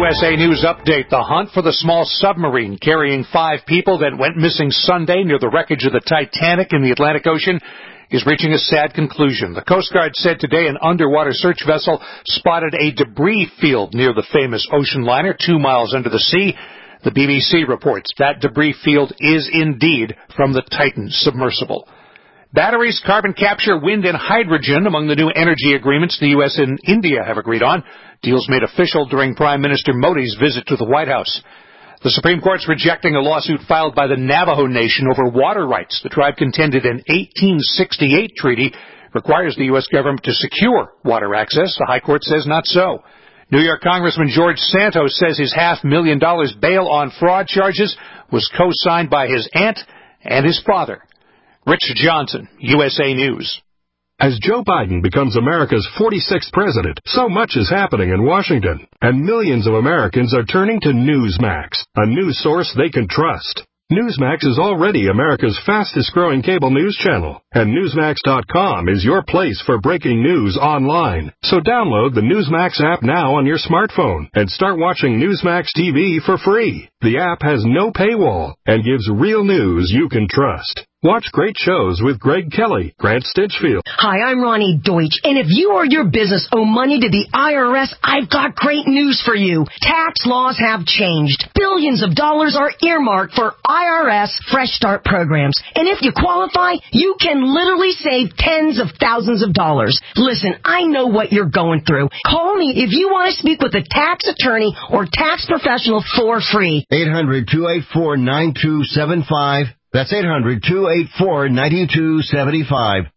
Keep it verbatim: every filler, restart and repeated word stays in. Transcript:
S A News Update. The hunt for the small submarine carrying five people that went missing Sunday near the wreckage of the Titanic in the Atlantic Ocean is reaching a sad conclusion. The Coast Guard said today an underwater search vessel spotted a debris field near the famous ocean liner two miles under the sea. The B B C reports that debris field is indeed from the Titan submersible. Batteries, carbon capture, wind, and hydrogen among the new energy agreements the U S and India have agreed on. Deals made official during Prime Minister Modi's visit to the White House. The Supreme Court's rejecting a lawsuit filed by the Navajo Nation over water rights. The tribe contended an eighteen sixty-eight treaty requires the U S government to secure water access. The High Court says not so. New York Congressman George Santos says his half million dollars bail on fraud charges was co-signed by his aunt and his father. Rich Johnson, U S A News. As Joe Biden becomes America's forty-sixth president, so much is happening in Washington, and millions of Americans are turning to Newsmax, a news source they can trust. Newsmax is already America's fastest-growing cable news channel, and Newsmax dot com is your place for breaking news online. So download the Newsmax app now on your smartphone and start watching Newsmax T V for free. The app has no paywall and gives real news you can trust. Watch great shows with Greg Kelly, Grant Stinchfield. Hi, I'm Ronnie Deutsch, and if you or your business owe money to the I R S, I've got great news for you. Tax laws have changed. Billions of dollars are earmarked for I R S Fresh Start programs, and if you qualify, you can literally save tens of thousands of dollars. Listen, I know what you're going through. Call me if you want to speak with a tax attorney or tax professional for free. eight hundred, two eight four, nine two seven five. That's eight hundred, two eight four, nine two seven five.